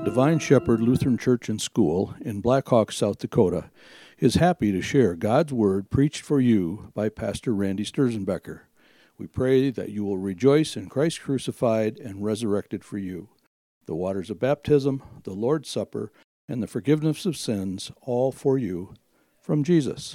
Divine Shepherd Lutheran Church and School in Black Hawk, South Dakota, is happy to share God's Word preached for you by Pastor Randy Sturzenbecker. We pray that you will rejoice in Christ crucified and resurrected for you. The waters of baptism, the Lord's Supper, and the forgiveness of sins, all for you, from Jesus.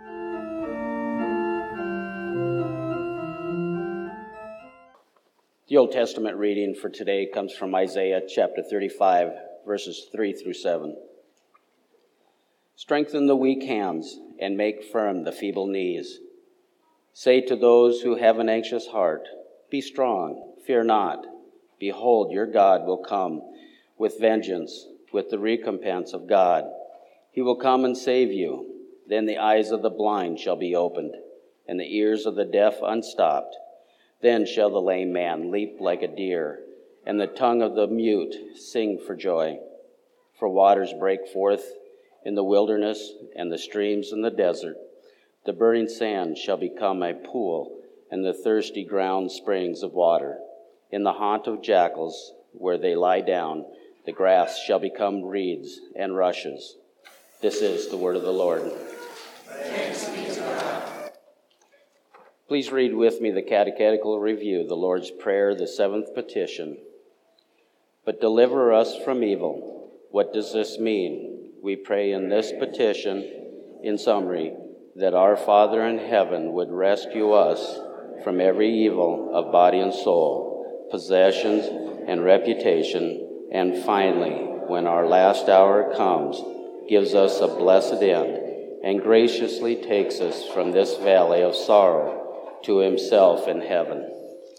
The Old Testament reading for today comes from Isaiah chapter 35, verses 3 through 7. Strengthen the weak hands and make firm the feeble knees. Say to those who have an anxious heart, be strong, fear not. Behold, your God will come with vengeance, with the recompense of God. He will come and save you. Then the eyes of the blind shall be opened, and the ears of the deaf unstopped. Then shall the lame man leap like a deer, and the tongue of the mute sing for joy. For waters break forth in the wilderness, and the streams in the desert. The burning sand shall become a pool, and the thirsty ground springs of water. In the haunt of jackals, where they lie down, the grass shall become reeds and rushes. This is the word of the Lord. Thanks be to God. Please read with me the Catechetical Review, the Lord's Prayer, the seventh petition. But deliver us from evil. What does this mean? We pray in this petition, in summary, that our Father in heaven would rescue us from every evil of body and soul, possessions and reputation, and finally, when our last hour comes, gives us a blessed end, and graciously takes us from this valley of sorrow to himself in heaven.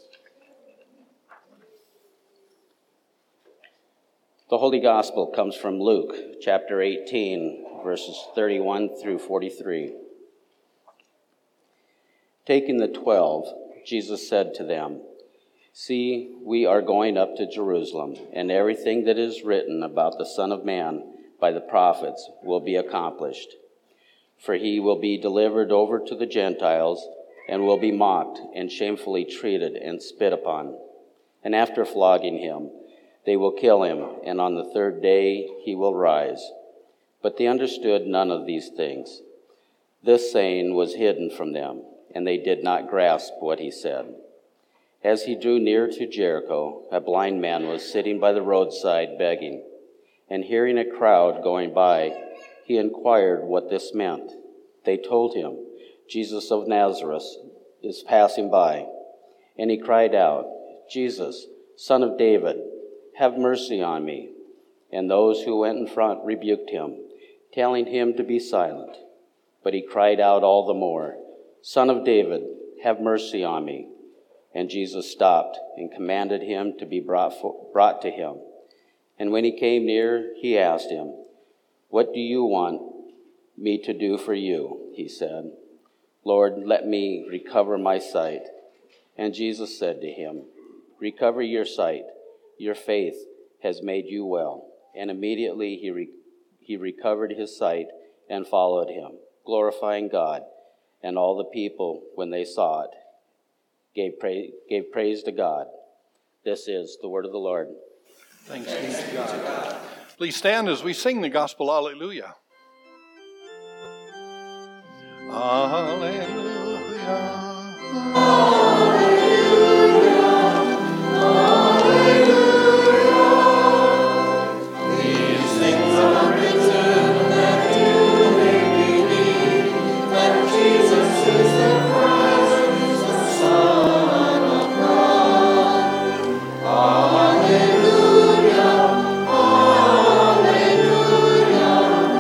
The Holy Gospel comes from Luke, chapter 18, verses 31 through 43. Taking the 12, Jesus said to them, See, we are going up to Jerusalem, and everything that is written about the Son of Man by the prophets will be accomplished. For he will be delivered over to the Gentiles, and will be mocked and shamefully treated and spit upon. And after flogging him, they will kill him, and on the third day he will rise. But they understood none of these things. This saying was hidden from them, and they did not grasp what he said. As he drew near to Jericho, a blind man was sitting by the roadside begging, and hearing a crowd going by, he inquired what this meant. They told him, Jesus of Nazareth is passing by. And he cried out, Jesus, Son of David, have mercy on me. And those who went in front rebuked him, telling him to be silent. But he cried out all the more, Son of David, have mercy on me. And Jesus stopped and commanded him to be brought to him. And when he came near, he asked him, What do you want me to do for you? He said. Lord, let me recover my sight. And Jesus said to him, Recover your sight. Your faith has made you well. And immediately he recovered his sight and followed him, glorifying God. And all the people, when they saw it, gave praise to God. This is the word of the Lord. Thanks be to God. Please stand as we sing the gospel Alleluia. Alleluia. Alleluia. Alleluia. These things are written that you may believe that Jesus is the Christ, the Son of God. Alleluia. Alleluia.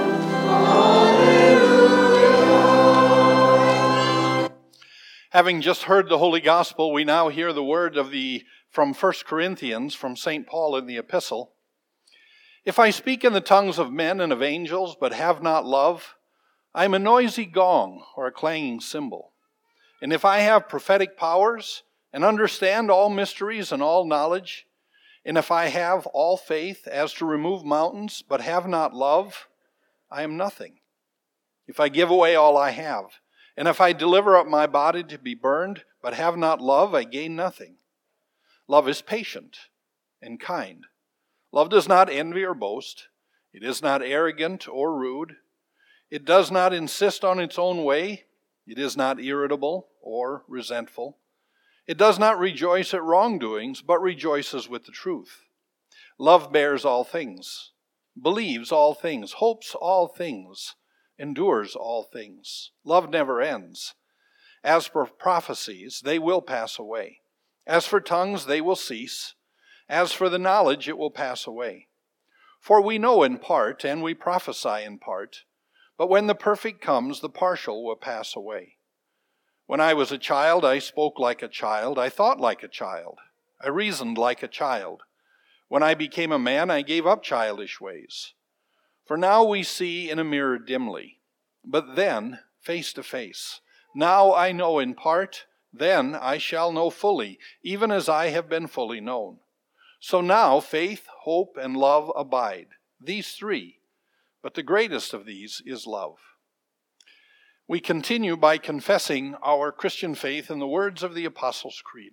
Alleluia. Having just heard the Holy Gospel, we now hear the word from 1 Corinthians, from St. Paul in the epistle. If I speak in the tongues of men and of angels, but have not love, I am a noisy gong or a clanging cymbal. And if I have prophetic powers and understand all mysteries and all knowledge, and if I have all faith as to remove mountains, but have not love, I am nothing. If I give away all I have, and if I deliver up my body to be burned, but have not love, I gain nothing. Love is patient and kind. Love does not envy or boast. It is not arrogant or rude. It does not insist on its own way. It is not irritable or resentful. It does not rejoice at wrongdoings, but rejoices with the truth. Love bears all things, believes all things, hopes all things, endures all things. Love never ends. As for prophecies, they will pass away. As for tongues, they will cease. As for the knowledge, it will pass away. For we know in part, and we prophesy in part. But when the perfect comes, the partial will pass away. When I was a child, I spoke like a child. I thought like a child. I reasoned like a child. When I became a man, I gave up childish ways. For now we see in a mirror dimly, but then face to face. Now I know in part, then I shall know fully, even as I have been fully known. So now faith, hope, and love abide, these three, but the greatest of these is love. We continue by confessing our Christian faith in the words of the Apostles' Creed.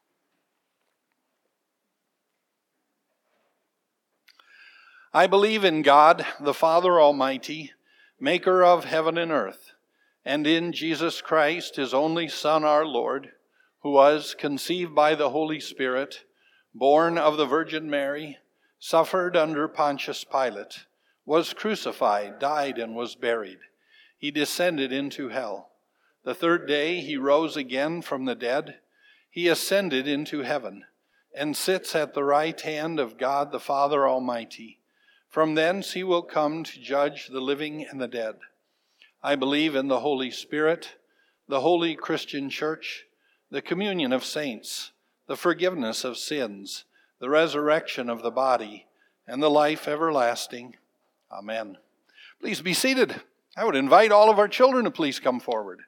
I believe in God, the Father Almighty, maker of heaven and earth, and in Jesus Christ, his only Son, our Lord, who was conceived by the Holy Spirit, born of the Virgin Mary, suffered under Pontius Pilate, was crucified, died, and was buried. He descended into hell. The third day he rose again from the dead. He ascended into heaven and sits at the right hand of God the Father Almighty. From thence he will come to judge the living and the dead. I believe in the Holy Spirit, the holy Christian Church, the communion of saints, the forgiveness of sins, the resurrection of the body, and the life everlasting. Amen. Please be seated. I would invite all of our children to please come forward.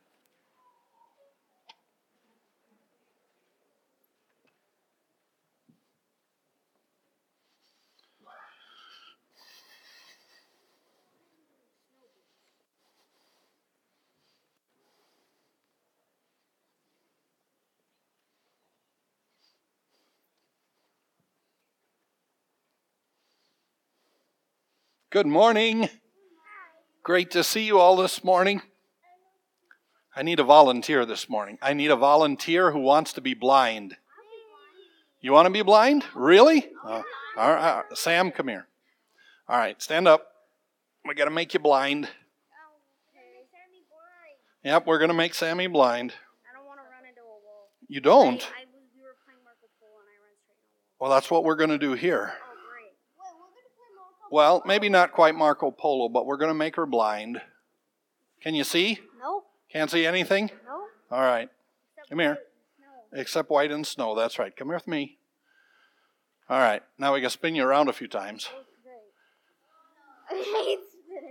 Good morning. Great to see you all this morning. I need a volunteer this morning. I need a volunteer who wants to be blind. You want to be blind? Really? All right. Sam, come here. All right, stand up. We got to make you blind. Yep, we're going to make Sammy blind. I don't want to run into a wall. You don't? We were playing Marco Polo and I ran straight into a wall. Well, that's what we're going to do here. Oh, great. Wait, we're going to play Marco Polo? Well, maybe not quite Marco Polo, but we're going to make her blind. Can you see? Nope. Can't see anything? Nope. All right. Except Come here. white snow. Except white and snow. That's right. Come here with me. All right. Now we got to spin you around a few times. That was great. I hate spinning.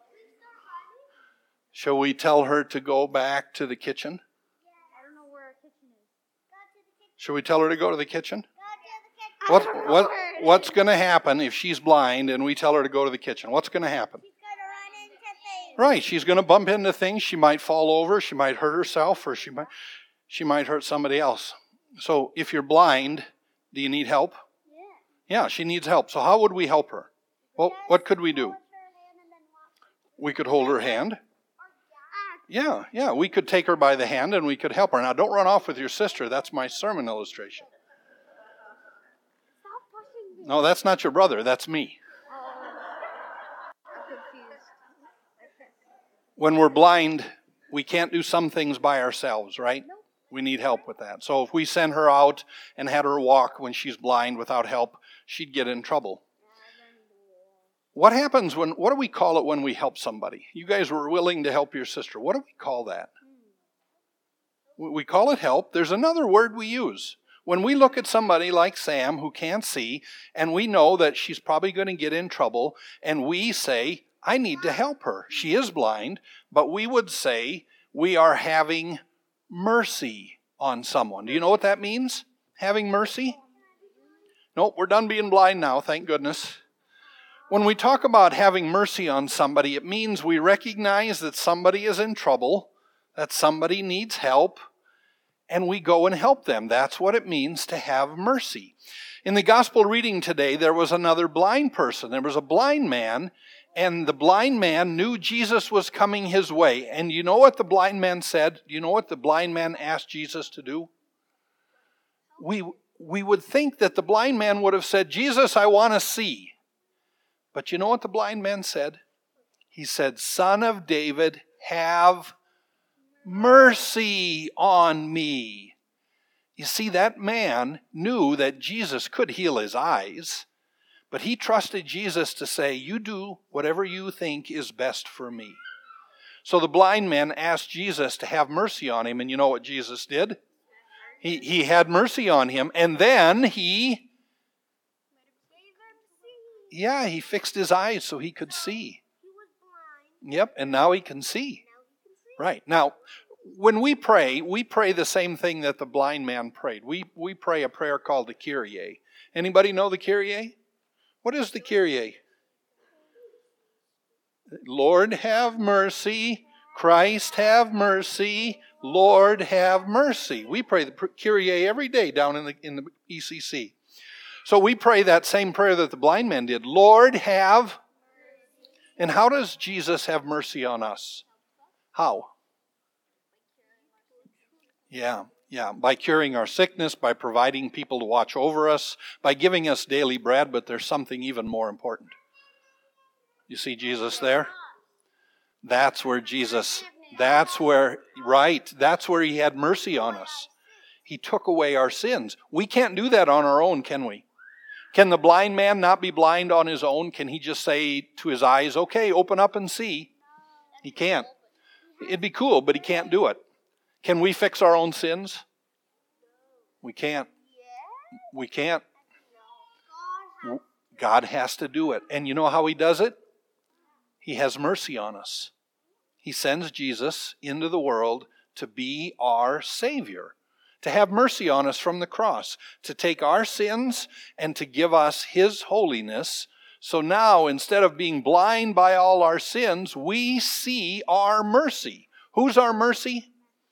Shall we tell her to go back to the kitchen? I don't know where our kitchen is. Shall we tell her to go to the kitchen? I don't know where it is. What's going to happen if she's blind and we tell her to go to the kitchen? What's going to happen? She's going to run into things. Right. She's going to bump into things. She might fall over. She might hurt herself, or she might hurt somebody else. So if you're blind, do you need help? Yeah. Yeah, she needs help. So how would we help her? Well, what could we do? Hold her hand and then walk. We could hold her hand. Yeah, we could take her by the hand and we could help her. Now, don't run off with your sister. That's my sermon illustration. Stop pushing me. No, that's not your brother. That's me. I'm confused. When we're blind, we can't do some things by ourselves, right? Nope. We need help with that. So if we send her out and had her walk when she's blind without help, she'd get in trouble. What happens what do we call it when we help somebody? You guys were willing to help your sister. What do we call that? We call it help. There's another word we use. When we look at somebody like Sam who can't see, and we know that she's probably going to get in trouble, and we say, I need to help her. She is blind, but we would say we are having mercy on someone. Do you know what that means? Having mercy? Nope, we're done being blind now, thank goodness. When we talk about having mercy on somebody, it means we recognize that somebody is in trouble, that somebody needs help, and we go and help them. That's what it means to have mercy. In the gospel reading today, there was another blind person. There was a blind man, and the blind man knew Jesus was coming his way. And you know what the blind man said? You know what the blind man asked Jesus to do? We would think that the blind man would have said, Jesus, I want to see. But you know what the blind man said? He said, Son of David, have mercy on me. You see, that man knew that Jesus could heal his eyes, but he trusted Jesus to say, you do whatever you think is best for me. So the blind man asked Jesus to have mercy on him, and you know what Jesus did? He had mercy on him, and then he fixed his eyes so he could see. Yep, and now he can see. Right. Now, when we pray the same thing that the blind man prayed. We pray a prayer called the Kyrie. Anybody know the Kyrie? What is the Kyrie? Lord, have mercy. Christ, have mercy. Lord, have mercy. We pray the Kyrie every day down in the ECC. So we pray that same prayer that the blind man did. Lord, have. And how does Jesus have mercy on us? How? Yeah. By curing our sickness, by providing people to watch over us, by giving us daily bread, but there's something even more important. You see Jesus there? That's where he had mercy on us. He took away our sins. We can't do that on our own, can we? Can the blind man not be blind on his own? Can he just say to his eyes, okay, open up and see? He can't. It'd be cool, but he can't do it. Can we fix our own sins? We can't. We can't. God has to do it. And you know how he does it? He has mercy on us. He sends Jesus into the world to be our Savior, to have mercy on us from the cross, to take our sins and to give us His holiness. So now, instead of being blind by all our sins, we see our mercy. Who's our mercy?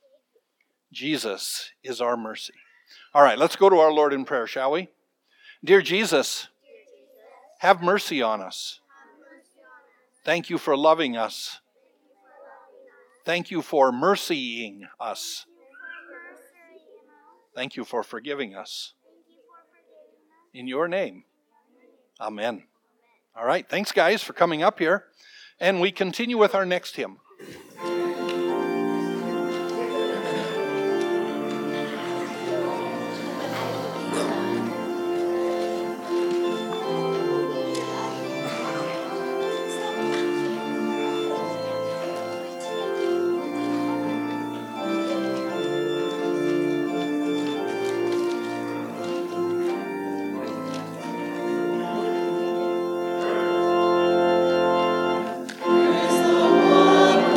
Jesus is our mercy. All right, let's go to our Lord in prayer, shall we? Dear Jesus, have mercy on us. Thank you for loving us. Thank you for mercying us. Thank you for forgiving us. In your name, amen. All right, thanks guys for coming up here. And we continue with our next hymn. Praise the Lord.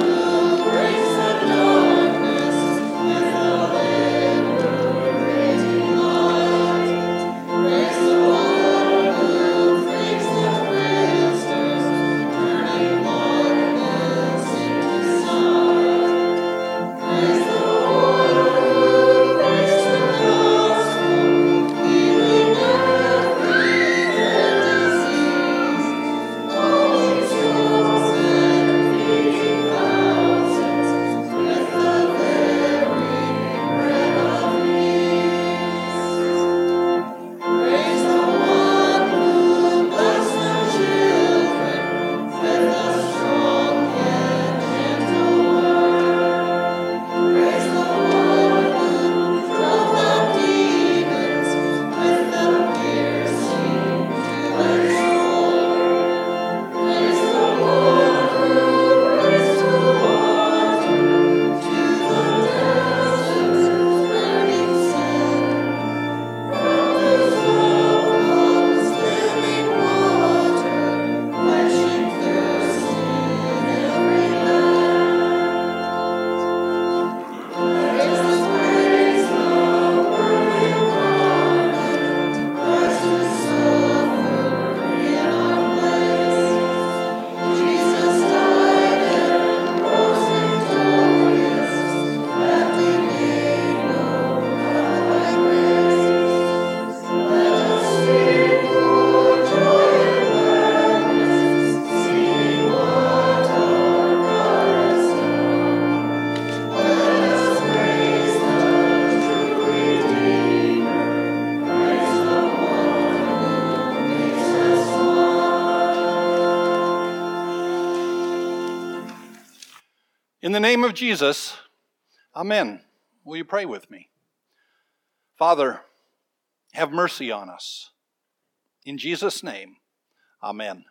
In the name of Jesus, amen. Will you pray with me? Father, have mercy on us. In Jesus' name, amen.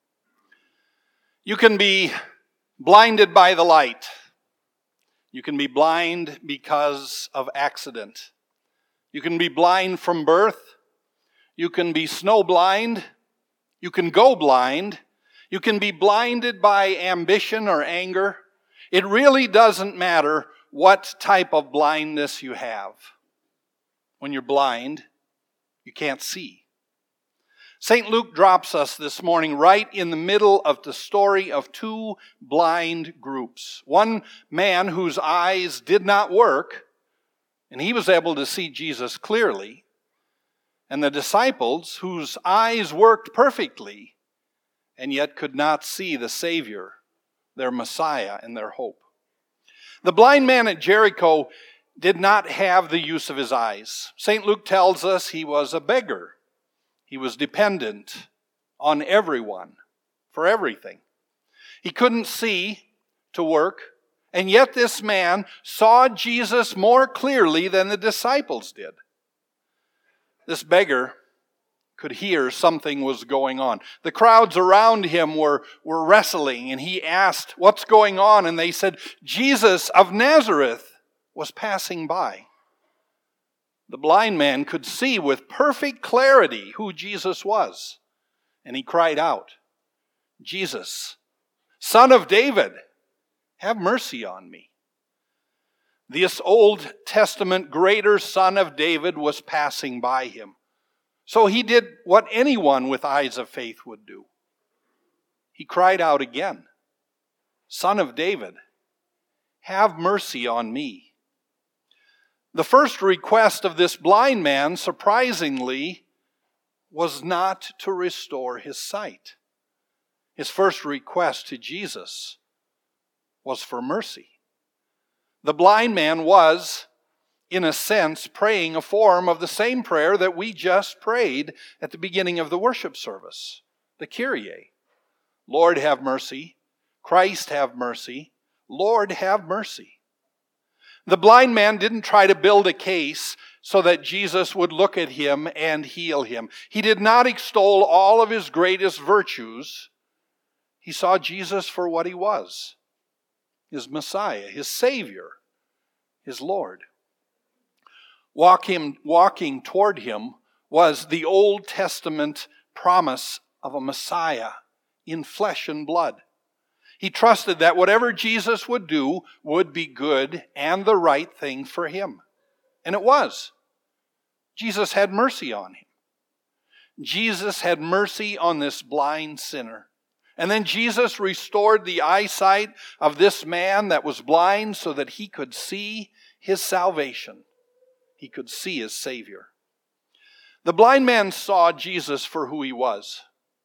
You can be blinded by the light. You can be blind because of accident. You can be blind from birth. You can be snowblind. You can go blind. You can be blinded by ambition or anger. It really doesn't matter what type of blindness you have. When you're blind, you can't see. St. Luke drops us this morning right in the middle of the story of two blind groups. One man whose eyes did not work, and he was able to see Jesus clearly, and the disciples whose eyes worked perfectly, and yet could not see the Savior, their Messiah, and their hope. The blind man at Jericho did not have the use of his eyes. St. Luke tells us he was a beggar. He was dependent on everyone for everything. He couldn't see to work, and yet this man saw Jesus more clearly than the disciples did. This beggar could hear something was going on. The crowds around him were wrestling, and he asked, "What's going on?" And they said, "Jesus of Nazareth was passing by." The blind man could see with perfect clarity who Jesus was, and he cried out, "Jesus, Son of David, have mercy on me." This Old Testament greater Son of David was passing by him. So he did what anyone with eyes of faith would do. He cried out again, "Son of David, have mercy on me." The first request of this blind man, surprisingly, was not to restore his sight. His first request to Jesus was for mercy. The blind man was, in a sense, praying a form of the same prayer that we just prayed at the beginning of the worship service, the Kyrie. Lord, have mercy. Christ, have mercy. Lord, have mercy. The blind man didn't try to build a case so that Jesus would look at him and heal him. He did not extol all of his greatest virtues. He saw Jesus for what he was, his Messiah, his Savior, his Lord. Walking toward him was the Old Testament promise of a Messiah in flesh and blood. He trusted that whatever Jesus would do would be good and the right thing for him. And it was. Jesus had mercy on him. Jesus had mercy on this blind sinner. And then Jesus restored the eyesight of this man that was blind so that he could see his salvation. He could see his Savior. The blind man saw Jesus for who he was.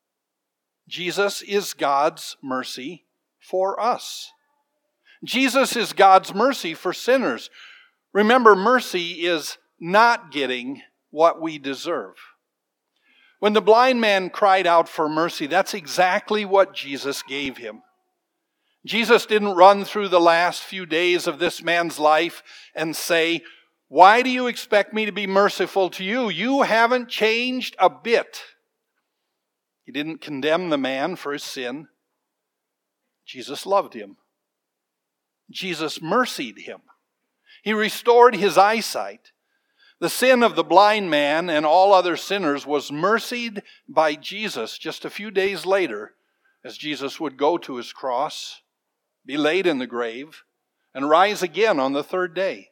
Jesus is God's mercy for us. Jesus is God's mercy for sinners. Remember, mercy is not getting what we deserve. When the blind man cried out for mercy, that's exactly what Jesus gave him. Jesus didn't run through the last few days of this man's life and say, "Why do you expect me to be merciful to you? You haven't changed a bit." He didn't condemn the man for his sin. Jesus loved him. Jesus mercied him. He restored his eyesight. The sin of the blind man and all other sinners was mercied by Jesus just a few days later, as Jesus would go to his cross, be laid in the grave, and rise again on the third day.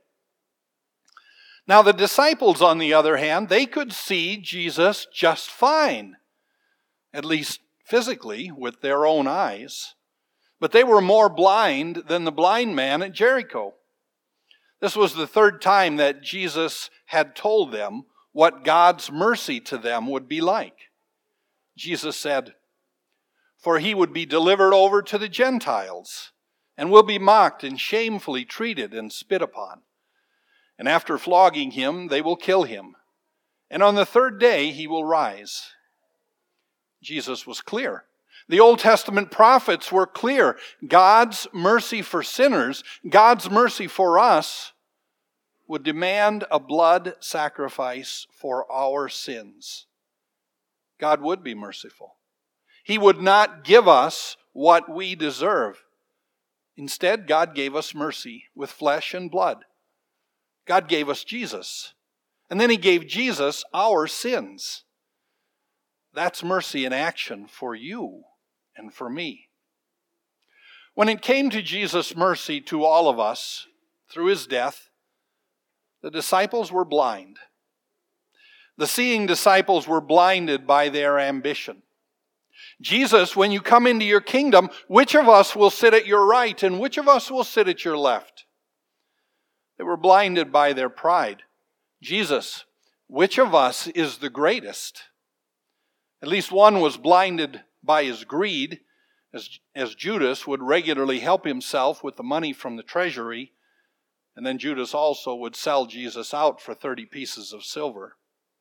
Now the disciples, on the other hand, they could see Jesus just fine, at least physically, with their own eyes. But they were more blind than the blind man at Jericho. This was the third time that Jesus had told them what God's mercy to them would be like. Jesus said, "For he would be delivered over to the Gentiles, and will be mocked and shamefully treated and spit upon. And after flogging him, they will kill him. And on the third day he will rise." Jesus was clear. The Old Testament prophets were clear. God's mercy for sinners, God's mercy for us, would demand a blood sacrifice for our sins. God would be merciful. He would not give us what we deserve. Instead, God gave us mercy with flesh and blood. God gave us Jesus. And then He gave Jesus our sins. That's mercy in action for you and for me. When it came to Jesus' mercy to all of us through His death, the disciples were blind. The seeing disciples were blinded by their ambition. Jesus, when you come into your kingdom, which of us will sit at your right and which of us will sit at your left? They were blinded by their pride. Jesus, which of us is the greatest? At least one was blinded by his greed, as Judas would regularly help himself with the money from the treasury, and then Judas also would sell Jesus out for 30 pieces of silver.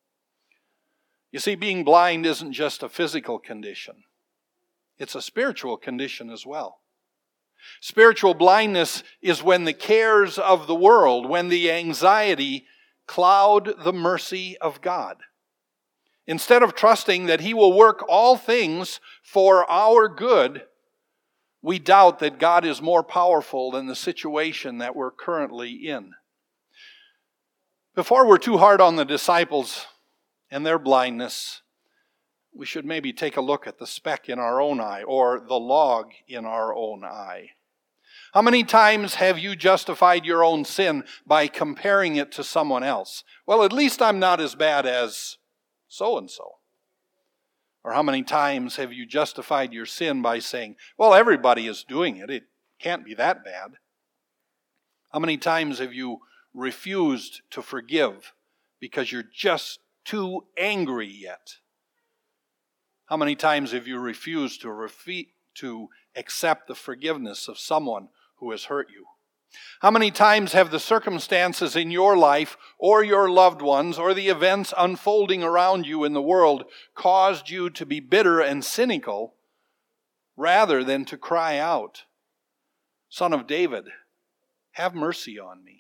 You see, being blind isn't just a physical condition. It's a spiritual condition as well. Spiritual blindness is when the cares of the world, when the anxiety cloud the mercy of God. Instead of trusting that He will work all things for our good, we doubt that God is more powerful than the situation that we're currently in. Before we're too hard on the disciples and their blindness, we should maybe take a look at the speck in our own eye or the log in our own eye. How many times have you justified your own sin by comparing it to someone else? Well, at least I'm not as bad as so-and-so. Or how many times have you justified your sin by saying, well, everybody is doing it. It can't be that bad. How many times have you refused to forgive because you're just too angry yet? How many times have you refused to accept the forgiveness of someone who has hurt you? How many times have the circumstances in your life or your loved ones or the events unfolding around you in the world caused you to be bitter and cynical rather than to cry out, Son of David, have mercy on me?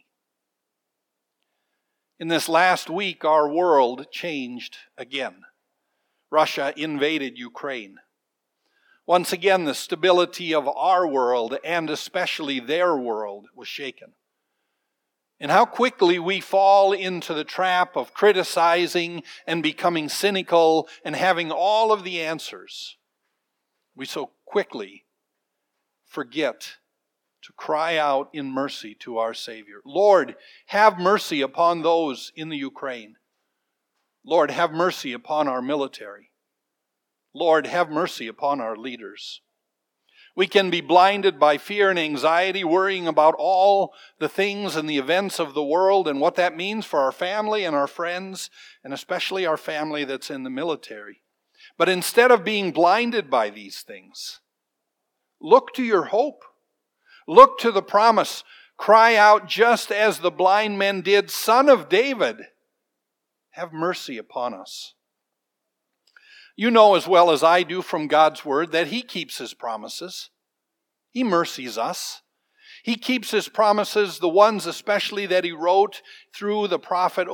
In this last week, our world changed again. Russia invaded Ukraine. Once again, the stability of our world, and especially their world, was shaken. And how quickly we fall into the trap of criticizing and becoming cynical and having all of the answers. We so quickly forget to cry out in mercy to our Savior. Lord, have mercy upon those in the Ukraine. Lord, have mercy upon our military. Lord, have mercy upon our leaders. We can be blinded by fear and anxiety, worrying about all the things and the events of the world and what that means for our family and our friends, and especially our family that's in the military. But instead of being blinded by these things, look to your hope. Look to the promise. Cry out just as the blind men did, Son of David, have mercy upon us. You know as well as I do from God's Word that He keeps His promises. He mercies us. He keeps His promises, the ones especially that He wrote through the prophet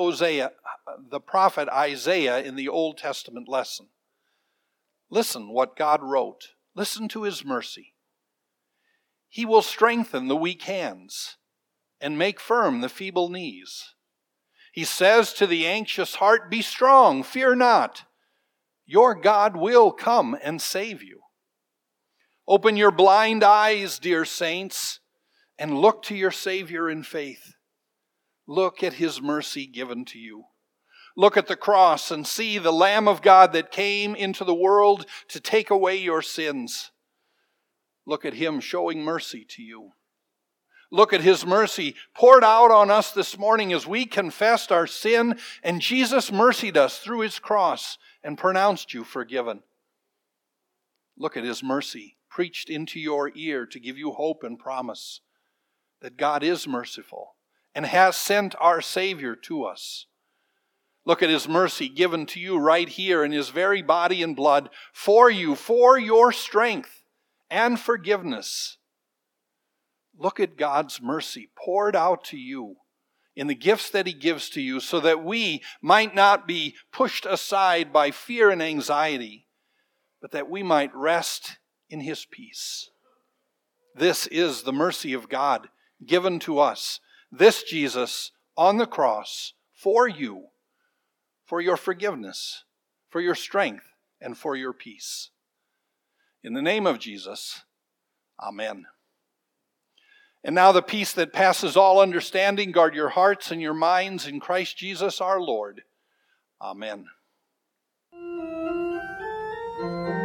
Isaiah in the Old Testament lesson. Listen what God wrote. Listen to His mercy. He will strengthen the weak hands and make firm the feeble knees. He says to the anxious heart, be strong, fear not. Your God will come and save you. Open your blind eyes, dear saints, and look to your Savior in faith. Look at His mercy given to you. Look at the cross and see the Lamb of God that came into the world to take away your sins. Look at Him showing mercy to you. Look at His mercy poured out on us this morning as we confessed our sin, and Jesus mercied us through His cross and pronounced you forgiven. Look at His mercy preached into your ear to give you hope and promise that God is merciful and has sent our Savior to us. Look at his mercy given to you right here in his very body and blood for you, for your strength and forgiveness. Look at God's mercy poured out to you in the gifts that he gives to you so that we might not be pushed aside by fear and anxiety, but that we might rest in his peace. This is the mercy of God given to us. This Jesus on the cross for you, for your forgiveness, for your strength, and for your peace. In the name of Jesus, amen. And now the peace that passes all understanding, guard your hearts and your minds in Christ Jesus our Lord. Amen.